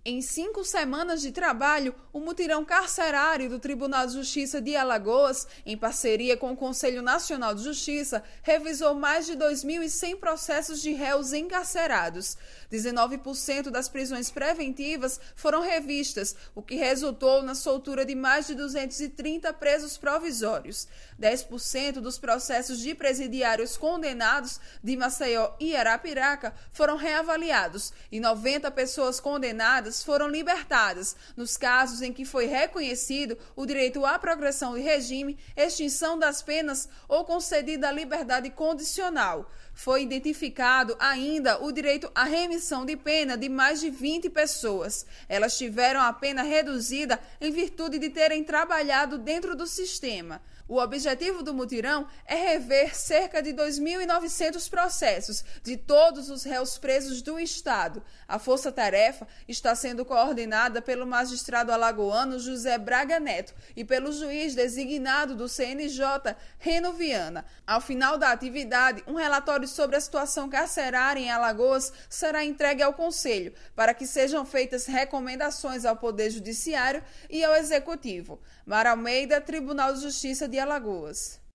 Em 5 semanas de trabalho, o mutirão carcerário do Tribunal de Justiça de Alagoas, em parceria com o Conselho Nacional de Justiça, revisou mais de 2.100 processos de réus encarcerados. 19% das prisões preventivas foram revistas, o que resultou na soltura de mais de 230 presos provisórios. 10% dos processos de presidiários condenados de Maceió e Arapiraca foram reavaliados e 90 pessoas condenadas foram libertadas, nos casos em que foi reconhecido o direito à progressão de regime, extinção das penas ou concedida a liberdade condicional. Foi identificado ainda o direito à remissão de pena de mais de 20 pessoas. Elas tiveram a pena reduzida em virtude de terem trabalhado dentro do sistema. O objetivo do mutirão é rever cerca de 2.900 processos de todos os réus presos do Estado. A força-tarefa está sendo coordenada pelo magistrado alagoano José Braga Neto e pelo juiz designado do CNJ, Reno Viana. Ao final da atividade, um relatório sobre a situação carcerária em Alagoas será entregue ao Conselho para que sejam feitas recomendações ao Poder Judiciário e ao Executivo. Mara Almeida, Tribunal de Justiça de Alagoas.